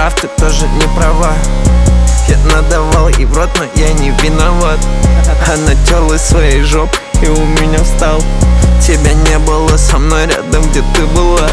прав, ты тоже не права. Я надавал ей в рот, но я не виноват. Она терлась своей жопой и у меня встал. Тебя не было со мной рядом, где ты была.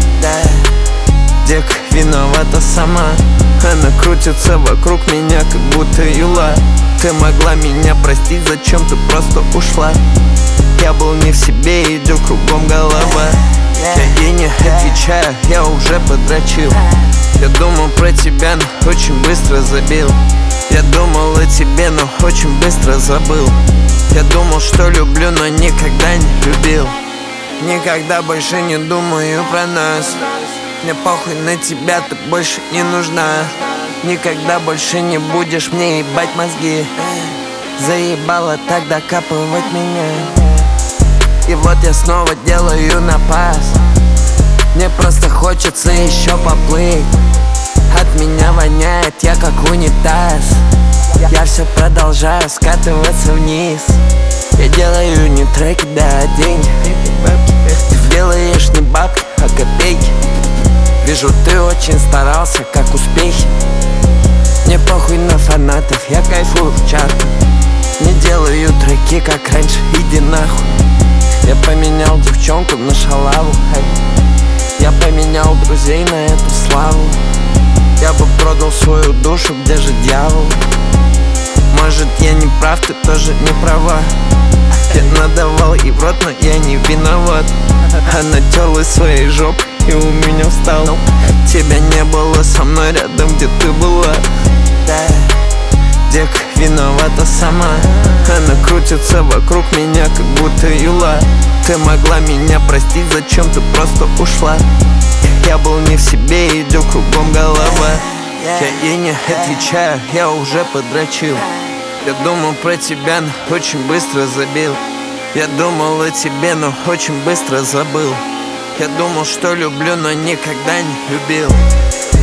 Дека виновата сама. Она крутится вокруг меня, как будто юла. Ты могла меня простить, зачем ты просто ушла? Я был не в себе, идет кругом голова. Я ей не отвечаю, я уже подрочил. Я думал про тебя, но очень быстро забил. Я думал о тебе, но очень быстро забыл. Я думал, что люблю, но никогда не любил. Никогда больше не думаю про нас. Мне похуй на тебя, ты больше не нужна. Никогда больше не будешь мне ебать мозги. Заебала так докапывать меня. И вот я снова делаю напас. Мне просто хочется еще поплыть. От меня воняет, я как унитаз. Я все продолжаю скатываться вниз. Я делаю не треки, да деньги. Ты делаешь не бабки, а копейки. Вижу, ты очень старался, как успехи. Мне похуй на фанатов, я кайфую в чартах. Не делаю треки, как раньше, иди нахуй. Я поменял девчонку на шалаву. Я поменял друзей на эту славу. Я бы продал свою душу, где же дьявол? Может, я не прав, ты тоже не права. Я надавал ей в рот, но я не виноват. Она терлась своей жопой и у меня встал. Тебя не было со мной рядом, где ты была. Дека виновата сама. Она крутится вокруг меня, как будто юла. Ты могла меня простить, зачем ты просто ушла? Я был не в себе, идет кругом голова. Я ей не отвечаю, я уже подрочил. Я думал про тебя, но очень быстро забил. Я думал о тебе, но очень быстро забыл. Я думал, что люблю, но никогда не любил.